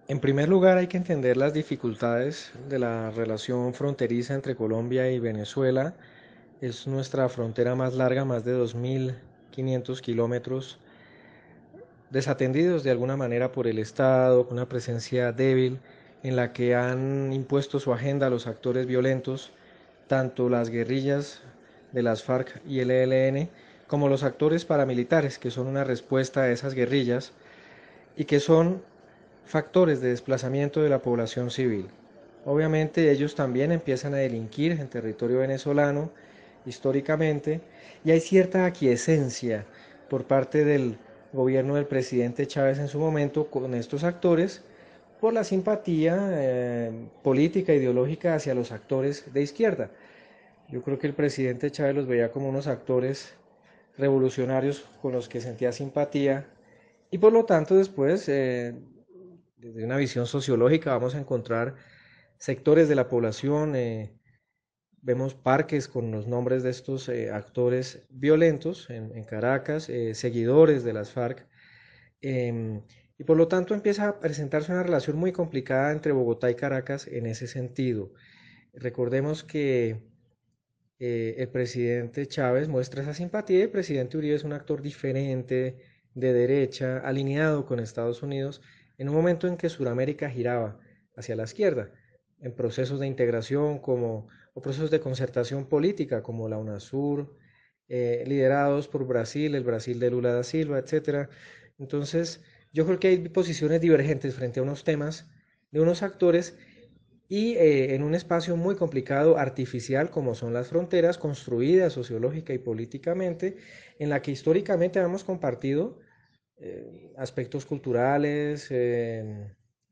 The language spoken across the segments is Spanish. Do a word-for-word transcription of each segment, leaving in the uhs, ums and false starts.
En primer lugar, hay que entender las dificultades de la relación fronteriza entre Colombia y Venezuela. Es nuestra frontera más larga, más de dos mil quinientos kilómetros, desatendidos de alguna manera por el Estado, con una presencia débil en la que han impuesto su agenda a los actores violentos, tanto las guerrillas de las FARC y el E L N, como los actores paramilitares, que son una respuesta a esas guerrillas y que son factores de desplazamiento de la población civil. Obviamente ellos también empiezan a delinquir en territorio venezolano históricamente y hay cierta aquiescencia por parte del gobierno del presidente Chávez en su momento con estos actores por la simpatía eh, política e ideológica hacia los actores de izquierda. Yo creo que el presidente Chávez los veía como unos actores revolucionarios con los que sentía simpatía y por lo tanto después, eh, desde una visión sociológica, vamos a encontrar sectores de la población, eh, vemos parques con los nombres de estos eh, actores violentos en, en Caracas, eh, seguidores de las FARC, eh, y por lo tanto empieza a presentarse una relación muy complicada entre Bogotá y Caracas en ese sentido. Recordemos que eh, el presidente Chávez muestra esa simpatía y el presidente Uribe es un actor diferente, de derecha, alineado con Estados Unidos, en un momento en que Sudamérica giraba hacia la izquierda, en procesos de integración como, o procesos de concertación política como la UNASUR, eh, liderados por Brasil, el Brasil de Lula da Silva, etcétera. Entonces, yo creo que hay posiciones divergentes frente a unos temas de unos actores y eh, en un espacio muy complicado, artificial, como son las fronteras, construidas sociológica y políticamente, en la que históricamente hemos compartido eh, aspectos culturales eh,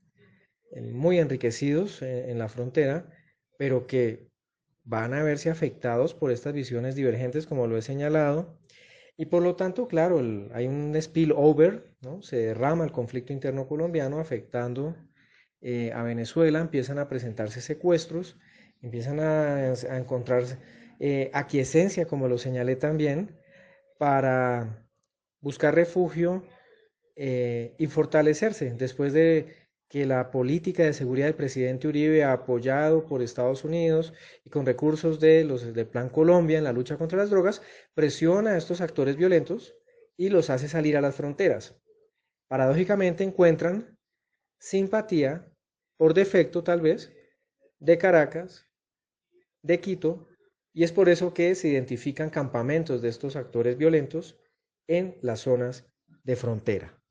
muy enriquecidos en, en la frontera, pero que van a verse afectados por estas visiones divergentes, como lo he señalado, y por lo tanto, claro, el, hay un spillover, ¿no? Se derrama el conflicto interno colombiano afectando eh, a Venezuela, empiezan a presentarse secuestros, empiezan a, a encontrarse eh, aquiescencia, como lo señalé también, para buscar refugio eh, y fortalecerse después de que la política de seguridad del presidente Uribe, apoyado por Estados Unidos y con recursos de los del Plan Colombia en la lucha contra las drogas, presiona a estos actores violentos y los hace salir a las fronteras. Paradójicamente encuentran simpatía, por defecto tal vez, de Caracas, de Quito, y es por eso que se identifican campamentos de estos actores violentos en las zonas de frontera.